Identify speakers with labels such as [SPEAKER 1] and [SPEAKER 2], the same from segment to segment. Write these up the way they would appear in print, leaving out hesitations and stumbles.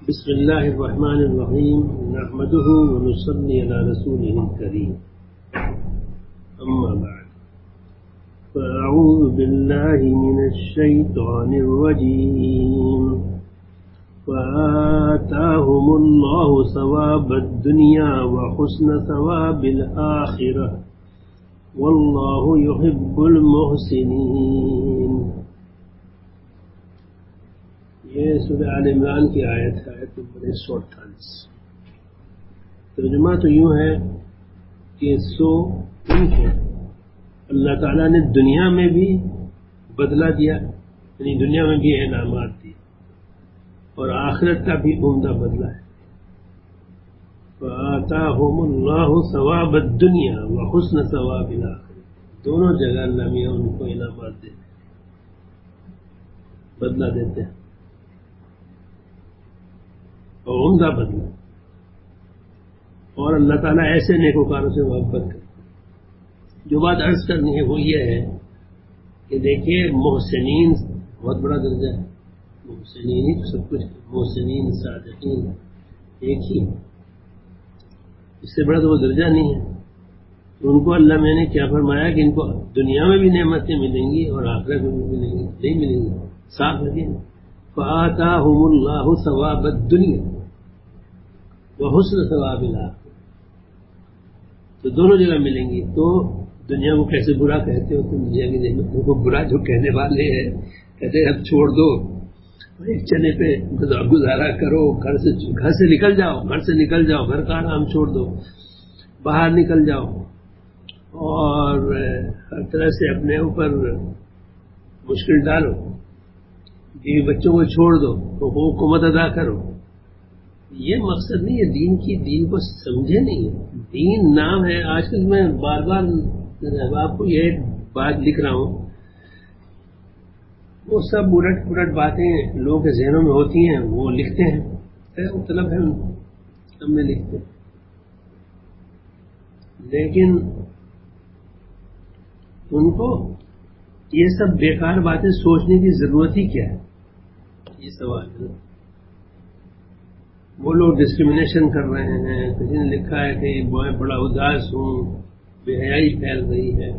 [SPEAKER 1] بسم الله الرحمن الرحيم نحمده ونصلي على رسوله الكريم أما بعد فأعوذ بالله من الشيطان الرجيم فآتاهم الله ثواب الدنيا وحسن ثواب الآخرة والله يحب المحسنين. یہ سورہ آل عمران کی آیت ہے، آیت نمبر 148. ترجمہ تو یوں ہے کہ ان کو اللہ تعالیٰ نے دنیا میں بھی بدلہ دیا، یعنی دنیا میں بھی انعامات دی، اور آخرت کا بھی عمدہ بدلہ ہے. فآتاہم اللہ ثواب الدنیا وحسن ثواب الآخرہ. دونوں جگہ اللہ میاں ان کو انعامات دیتے ہیں، بدلہ دیتے ہیں، اور عمدہ بدلہ. اور اللہ تعالیٰ ایسے نیکوکاروں سے محبت کرتے. جو بات عرض کرنی ہے وہ یہ ہے کہ دیکھیے محسنین بہت بڑا درجہ ہے. محسنین ہی سب کچھ، محسنین صادقین ایک ہی، اس سے بڑا تو وہ درجہ نہیں ہے. ان کو اللہ میں نے کیا فرمایا کہ ان کو دنیا میں بھی نعمتیں ملیں گی اور آخرت میں بھی ملیں گی. نہیں ملیں گی، صاف لگے. فآتاہم اللہ ثواب الدنیا وحسن ثواب الآخرہ. تو دونوں جگہ ملیں گی. تو دنیا کو کیسے برا کہتے ہو تم؟ دنیا کی نعمتوں کو برا جو کہنے والے ہیں، کہتے ہیں اب چھوڑ دو، ایک چنے پہ گزارا کرو، گھر سے نکل جاؤ، گھر سے نکل جاؤ، گھر کا آرام چھوڑ دو، باہر نکل جاؤ، اور ہر طرح سے اپنے اوپر مشکل ڈالو، بیوی بچوں کو چھوڑ دو، حقوق کو مت ادا کرو. یہ مقصد نہیں ہے دین کی. دین کو سمجھے نہیں ہے. دین نام ہے. آج کل میں بار بار آپ کو یہ بات لکھ رہا ہوں، وہ سب الٹ پلٹ باتیں لوگوں کے ذہنوں میں ہوتی ہیں، وہ لکھتے ہیں، وہ طلب ہے ہم میں لکھتے ہیں. لیکن ان کو یہ سب بیکار باتیں سوچنے کی ضرورت ہی کیا ہے؟ یہ سوال ہے. وہ لوگ ڈسکریمنیشن کر رہے ہیں. کسی نے لکھا ہے کہ میں بڑا اداس ہوں، بے حیائی پھیل رہی ہے.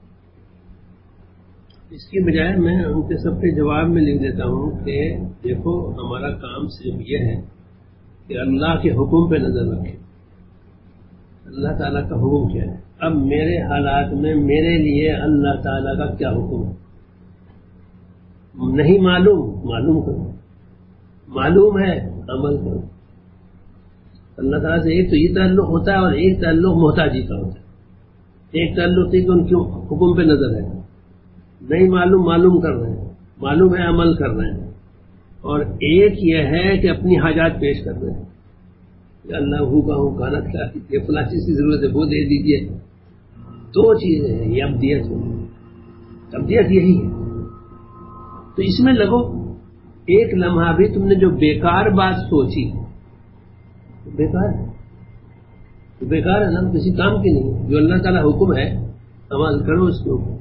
[SPEAKER 1] اس کی بجائے میں ان کے سب کے جواب میں لکھ دیتا ہوں کہ دیکھو ہمارا کام صرف یہ ہے کہ اللہ کے حکم پہ نظر رکھیں. اللہ تعالیٰ کا حکم کیا ہے؟ اب میرے حالات میں میرے لیے اللہ تعالیٰ کا کیا حکم ہے؟ نہیں معلوم کرو. معلوم ہے عمل کرو. اللہ تعالیٰ سے ایک تو یہ تعلق ہوتا ہے، اور ایک تعلق محتاجی کا ہوتا ہے. ایک تعلق ہے کہ ان کے حکم پہ نظر ہے. نہیں معلوم کر رہے ہیں، معلوم ہے عمل کر رہے ہیں. اور ایک یہ ہے کہ اپنی حاجات پیش کر رہے ہیں کہ اللہ کا ہوں کھانا کھلا دیجیے، فلاں چیز کی ضرورت ہے وہ دے دیجیے. دو چیزیں ہیں. یہ ابدیت یہی ہے. تو اس میں لگو. ایک لمحہ بھی تم نے جو بیکار بات سوچی بیکار ہے نا، کسی کام کی نہیں. جو اللہ تعالیٰ حکم ہے عمل کرو اس کے اوپر.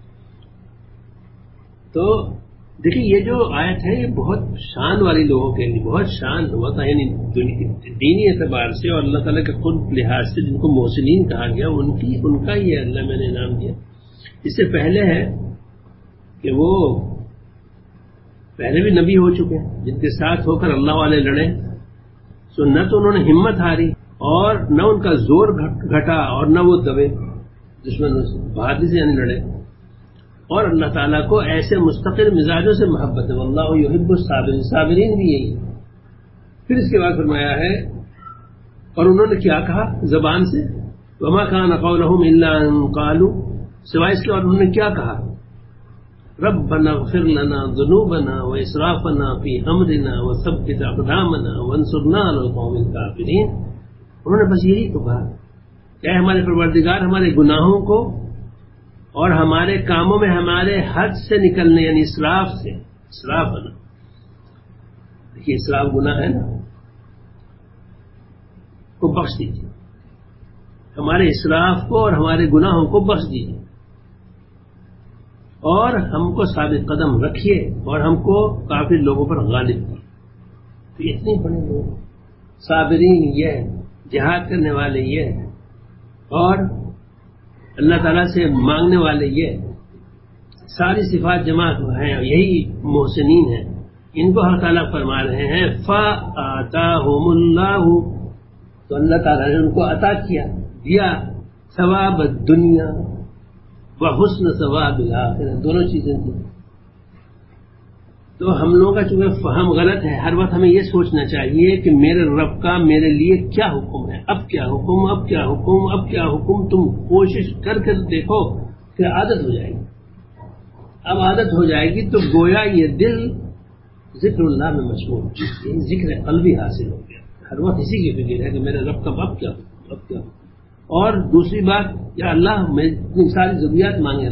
[SPEAKER 1] تو دیکھیے یہ جو آیت ہے یہ بہت شان والی لوگوں کے لیے، بہت شان ہوتا ہے، یعنی دینی اعتبار سے اور اللہ تعالیٰ کے خود لحاظ سے جن کو محسنین کہا گیا ان کا یہ اللہ میں نے انعام دیا. اس سے پہلے ہے کہ وہ پہلے بھی نبی ہو چکے ہیں جن کے ساتھ ہو کر اللہ والے لڑے. سو نہ تو انہوں نے ہمت ہاری، اور نہ ان کا زور گھٹا، اور نہ وہ دبے دشمنوں سے، بہادری سے یعنی لڑے. اور اللہ تعالیٰ کو ایسے مستقل مزاجوں سے محبت ہے. واللہ یحب الصابرین. صابرین بھی یہی. پھر اس کے بعد فرمایا ہے اور انہوں نے کیا کہا زبان سے، وما کان قولهم الا ان قالوا، سوائے اس کے بعد انہوں نے کیا کہا، ربنا اغفر لنا ذنوبنا واسرافنا في امرنا وثبت اقدامنا وانصرنا على القوم الكافرين. انہوں نے بس یہی تو کہا کہ اے ہمارے پروردگار ہمارے گناہوں کو اور ہمارے کاموں میں ہمارے حد سے نکلنے، یعنی اسراف سے، اسراف ہے نا، دیکھیے اسراف گناہ ہے نا، کو بخش دیجیے. ہمارے اسراف کو اور ہمارے گناہوں کو بخش دیجیے، اور ہم کو ثابت قدم رکھیے، اور ہم کو کافر لوگوں پر غالب کیجیے. تو اتنے بڑے لوگ صابرین یہ، جہاد کرنے والے یہ، اور اللہ تعالیٰ سے مانگنے والے یہ، ساری صفات جمع ہیں، یہی محسنین ہیں. ان کو اللہ تعالیٰ فرما رہے ہیں فَآتَاهُمُ اللَّهُ، تو اللہ تعالیٰ نے ان کو عطا کیا، دیا ثواب الدنیا وحسن ثواب الآخرہ، دونوں چیزیں دی. تو ہم لوگوں کا چونکہ فہم غلط ہے، ہر وقت ہمیں یہ سوچنا چاہیے کہ میرے رب کا میرے لیے کیا حکم ہے، اب کیا حکم، اب کیا حکم، اب کیا حکم. تم کوشش کر کے دیکھو، پھر عادت ہو جائے گی. اب عادت ہو جائے گی تو گویا یہ دل ذکر اللہ میں مشغول، یہ ذکر قلبی حاصل ہو گیا. ہر وقت اسی کی فکر ہے کہ میرے رب کا اب کیا حکم، اب کیا حکم. اور دوسری بات، یا اللہ میں اپنی ساری ضروریات مانگے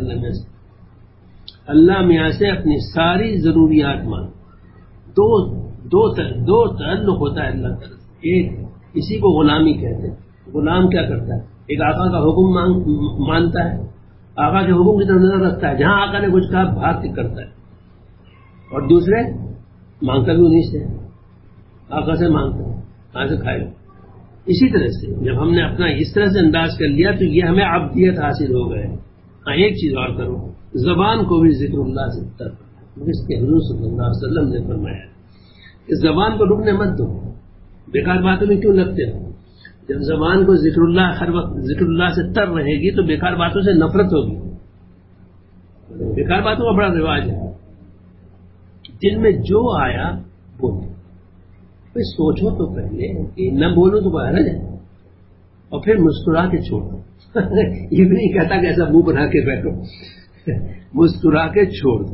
[SPEAKER 1] اللہ میاں سے اپنی ساری ضروریات مانگے. دو تعلق ہوتا ہے اللہ تعالیٰ سے. ایک اسی کو غلامی کہتے ہیں. غلام کیا کرتا ہے؟ ایک آقا کا حکم مانتا ہے، آقا کے حکم کی طرف نظر رکھتا ہے، جہاں آقا نے کچھ کہا بھاگ کے کرتا ہے. اور دوسرے مانگتا بھی انہیں سے، آقا سے مانگتا ہے، کہاں سے کھائے گا. اسی طرح سے جب ہم نے اپنا اس طرح سے انداز کر لیا تو یہ ہمیں عبدیت حاصل ہو گئے. ہاں ایک چیز اور کرو، زبان کو بھی ذکر اللہ سے تر، جس کے حضور صلی اللہ علیہ وسلم نے فرمایا کہ زبان کو رکنے مت دو. بیکار باتوں میں کیوں لگتے ہو؟ جب زبان کو ذکر اللہ ہر وقت ذکر اللہ سے تر رہے گی تو بیکار باتوں سے نفرت ہوگی. بیکار باتوں کا بڑا رواج ہے، دل میں جو آیا بولو. سوچو تو پہلے کہ نہ بولو تو باہر ہے، اور پھر مسکرا کے چھوڑو. یہ بھی نہیں کہتا کہ ایسا منہ بنا کے بیٹھو، مسکرا کے چھوڑ دو،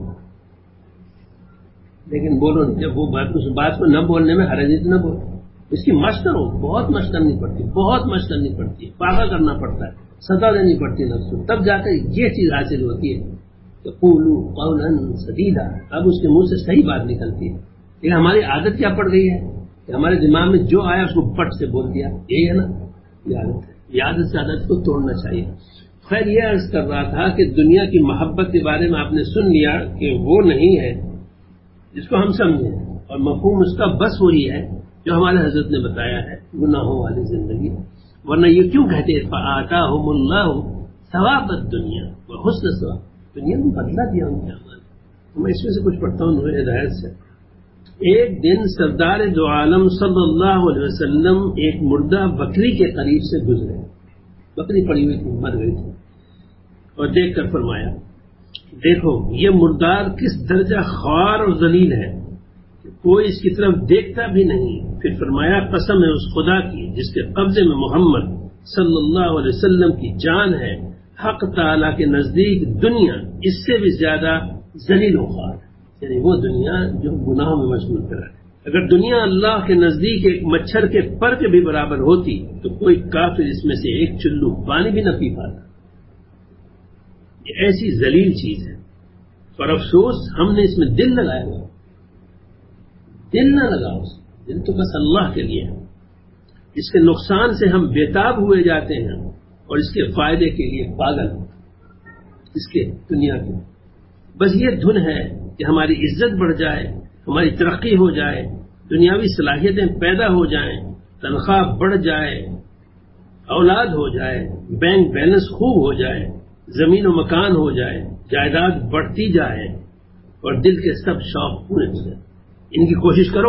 [SPEAKER 1] لیکن بولو نہیں. جب وہ اس بات کو نہ بولنے میں حرج ہے تو نہ بولو. اس کی مشق کرو، بہت مشق کرنی پڑتی ہے، بہت مشق کرنی پڑتی ہے، پاگا کرنا پڑتا ہے، سزا دینی پڑتی ہے نفس کو، تب جا کر یہ چیز حاصل ہوتی ہے کہ قولوا قولا سدیدا. اب اس کے منہ سے صحیح بات نکلتی ہے. لیکن ہماری عادت کیا پڑ گئی ہے کہ ہمارے دماغ میں جو آیا اس کو پٹ سے بول دیا. یہی ہے نا، یہ عادت ہے. یہ عادت سے عادت کو توڑنا چاہیے. خیر یہ عرض کر رہا تھا کہ دنیا کی محبت کے بارے میں آپ نے سن لیا کہ وہ نہیں ہے جس کو ہم سمجھیں، اور مفہوم اس کا بس وہی ہے جو ہمارے حضرت نے بتایا ہے، گناہوں والی زندگی. ورنہ یہ کیوں کہتے ہیں فآتاہم اللہ ثواب الدنیا وحسن ثواب، دنیا میں بدلا دیا ان کے اعمال. میں اس میں سے کچھ پڑھتا ہوں ہدایت سے. ایک دن سردار دو عالم صلی اللہ علیہ وسلم ایک مردہ بکری کے قریب سے گزرے. بکری پڑی ہوئی تھی، مر گئی تھی، اور دیکھ کر فرمایا دیکھو یہ مردار کس درجہ خوار اور ذلیل ہے، کوئی اس کی طرف دیکھتا بھی نہیں. پھر فرمایا قسم ہے اس خدا کی جس کے قبضے میں محمد صلی اللہ علیہ وسلم کی جان ہے، حق تعالیٰ کے نزدیک دنیا اس سے بھی زیادہ ذلیل و خوار ہے. یعنی وہ دنیا جو گناہوں میں مشغول کرا ہے. اگر دنیا اللہ کے نزدیک ایک مچھر کے پر کے بھی برابر ہوتی تو کوئی کافر اس میں سے ایک چلو پانی بھی نہ پی پاتا. یہ ایسی ذلیل چیز ہے. اور افسوس ہم نے اس میں دل لگایا ہوا. دل نہ لگاؤ، دل تو بس اللہ کے لیے ہے. اس کے نقصان سے ہم بےتاب ہوئے جاتے ہیں اور اس کے فائدے کے لیے پاگل، اس کے دنیا کے. بس یہ دھن ہے کہ ہماری عزت بڑھ جائے، ہماری ترقی ہو جائے، دنیاوی صلاحیتیں پیدا ہو جائیں، تنخواہ بڑھ جائے، اولاد ہو جائے، بینک بیلنس خوب ہو جائے، زمین و مکان ہو جائے، جائیداد بڑھتی جائے، اور دل کے سب شوق پورے ہو جائیں. ان کی کوشش کرو،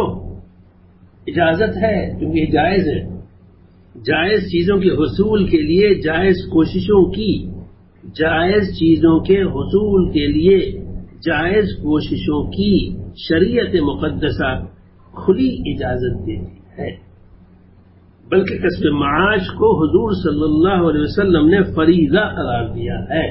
[SPEAKER 1] اجازت ہے کیونکہ یہ جائز ہے. جائز چیزوں کے حصول کے لیے جائز کوششوں کی، جائز چیزوں کے حصول کے لیے جائز کوششوں کی شریعت مقدسہ کھلی اجازت دیتی ہے. بلکہ کسب معاش کو حضور صلی اللہ علیہ وسلم نے فریضہ قرار دیا ہے.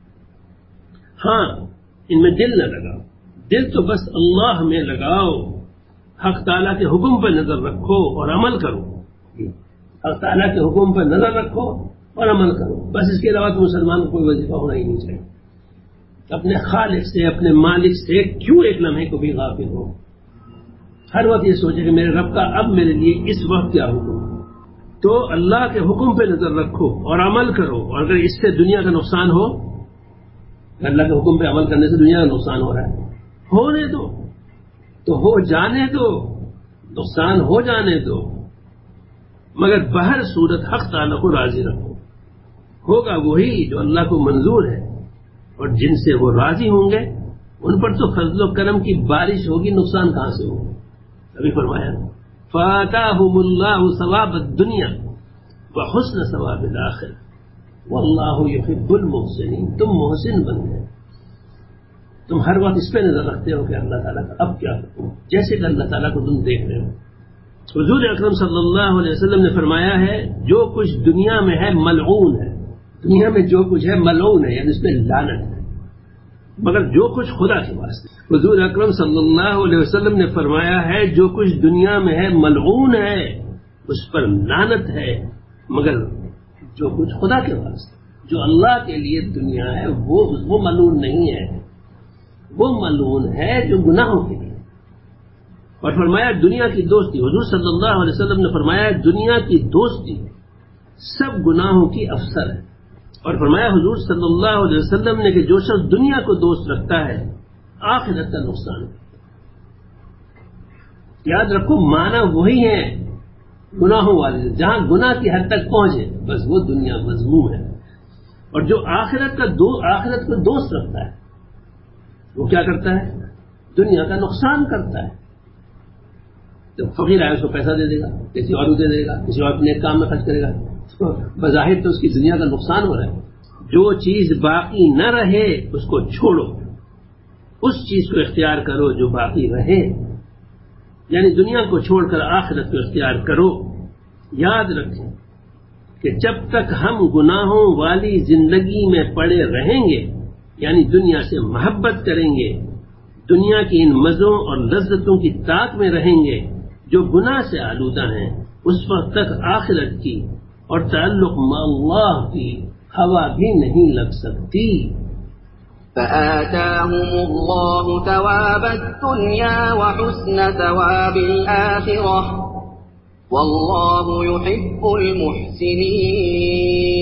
[SPEAKER 1] ہاں ان میں دل نہ لگاؤ، دل تو بس اللہ میں لگاؤ. حق تعالیٰ کے حکم پر نظر رکھو اور عمل کرو. حق تعالیٰ کے حکم پر نظر رکھو اور عمل کرو. بس اس کے علاوہ تو مسلمان کو کوئی وظیفہ ہونا ہی نہیں چاہیے. اپنے خالق سے، اپنے مالک سے کیوں ایک لمحے کو بھی غافل ہو. ہر وقت یہ سوچے کہ میرے رب کا اب میرے لیے اس وقت کیا حکم ہے. تو اللہ کے حکم پہ نظر رکھو اور عمل کرو. اور اگر اس سے دنیا کا نقصان ہو، اللہ کے حکم پہ عمل کرنے سے دنیا کا نقصان ہو رہا ہے، ہونے دو تو ہو جانے دو. نقصان ہو جانے دو، مگر بہر صورت حق تعالیٰ کو راضی رکھو. ہوگا وہی جو اللہ کو منظور ہے، اور جن سے وہ راضی ہوں گے ان پر تو فضل و کرم کی بارش ہوگی، نقصان کہاں سے ہوگا. ابھی فرمایا فَآتَاهُمُ اللَّهُ ثَوَابَ الدُّنْيَا وَحُسْنَ ثَوَابِ الْآخِرَةِ وَاللَّهُ يُحِبُّ الْمُحْسِنِينَ. تم محسن بن گئے. تم ہر وقت اس پہ نظر رکھتے ہو کہ اللہ تعالیٰ کا اب کیا حکم، جیسے کہ اللہ تعالیٰ کو تم دیکھ رہے ہو. حضور اکرم صلی اللہ علیہ وسلم نے فرمایا ہے جو کچھ دنیا میں ہے ملعون ہے. دنیا میں جو کچھ ہے ملعون ہے، یعنی اس میں لعنت ہے، مگر جو کچھ خدا کے واسطے. حضور اکرم صلی اللہ علیہ وسلم نے فرمایا ہے جو کچھ دنیا میں ہے ملعون ہے، اس پر لعنت ہے، مگر جو کچھ خدا کے واسطے، جو اللہ کے لیے دنیا ہے وہ ملعون نہیں ہے، وہ ملعون ہے جو گناہوں کے لیے. اور فرمایا دنیا کی دوستی، حضور صلی اللہ علیہ وسلم نے فرمایا دنیا کی دوستی سب گناہوں کی افسر ہے. اور فرمایا حضور صلی اللہ علیہ وسلم نے کہ جو شخص دنیا کو دوست رکھتا ہے آخرت کا نقصان ہے. یاد رکھو معنی وہی ہے گناہوں والے، جہاں گناہ کی حد تک پہنچے بس وہ دنیا مذموم ہے. اور جو آخرت کو دوست رکھتا ہے وہ کیا کرتا ہے؟ دنیا کا نقصان کرتا ہے. تو فقیر آئے اس کو پیسہ دے دے گا، کسی اور کو دے دے گا، کسی اور اپنے کام میں خرچ کرے گا، تو بظاہر تو اس کی دنیا کا نقصان ہو رہا ہے. جو چیز باقی نہ رہے اس کو چھوڑو، اس چیز کو اختیار کرو جو باقی رہے، یعنی دنیا کو چھوڑ کر آخرت کو اختیار کرو. یاد رکھیں کہ جب تک ہم گناہوں والی زندگی میں پڑے رہیں گے، یعنی دنیا سے محبت کریں گے، دنیا کی ان مزوں اور لذتوں کی طاق میں رہیں گے جو گناہ سے آلودہ ہیں، اس وقت تک آخرت کی اور تعلق مع اللہ کی ہوا بھی نہیں لگ سکتی.
[SPEAKER 2] فآتاهم الله ثواب الدنيا وحسن ثواب الآخرة والله يحب المحسنين.